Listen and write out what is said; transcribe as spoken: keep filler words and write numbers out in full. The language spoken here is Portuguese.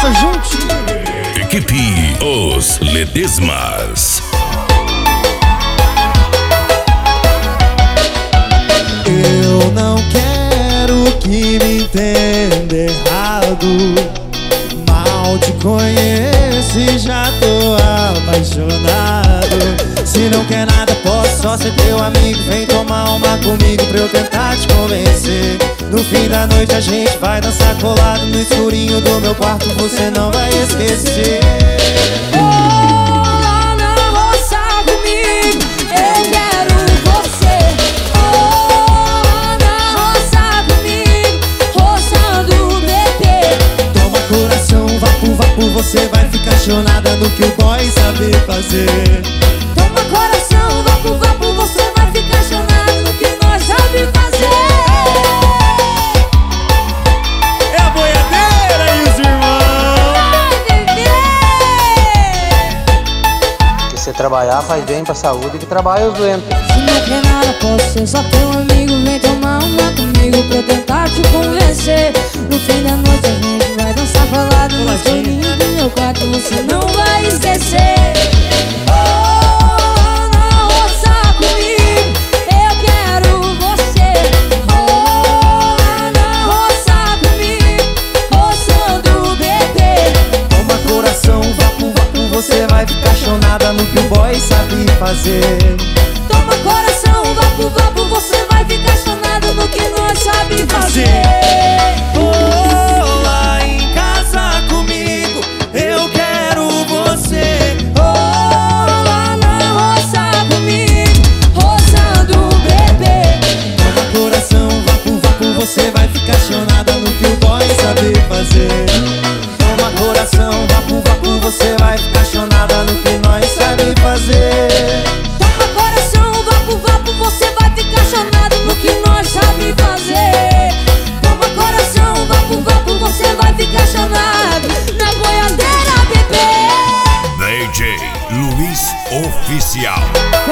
Costa juntinho. Equipe Os Ledesmas. Eu não quero que me entenda errado. Mal te conheço e já tô apaixonado. Se não quer nada, posso só ser teu amigo. Vem tomar uma comigo pra eu tentar te convencer. No fim da noite a gente vai dançar colado no escurinho do meu quarto, você não vai esquecer. Você vai ficar apaixonada no que o boy sabe fazer. Toma coração, vapo, vapo, você vai ficar apaixonada no que nós sabe fazer. É a boiadeira e os irmãos. Vai viver. Que você trabalhar faz bem pra saúde, que trabalha os doentes. Se não quer nada, posso ser só teu amigo. Vem tomar uma comigo pra eu tentar te convencer. No fim da noite a gente vai dançar falado no escurinho do meu quarto, você não vai esquecer. Oh, não roça comigo, eu quero você. Oh, não roça comigo, roçando o bebê. Toma coração, vapo, vapo, você vai ficar apaixonada no que o boy sabe fazer. Toma coração, vapo, vapo, você vai ficar apaixonado no que nós sabe fazer. Oh, lá em casa comigo, eu quero você. Oh, lá na roça comigo, roçando o bebê. Toma coração, vapo, vapo, você vai ficar apaixonada no que o boy sabe fazer. Toma coração, vapo, vapo, você vai ficar apaixonada no que nós sabe fazer. Toma coração, vapo, vapo, você vai ficar apaixonado no que nós sabe fazer. Toma coração, vapo, vapo, você vai ficar apaixonado na boiadeira, bebê. D J Luiz Oficial.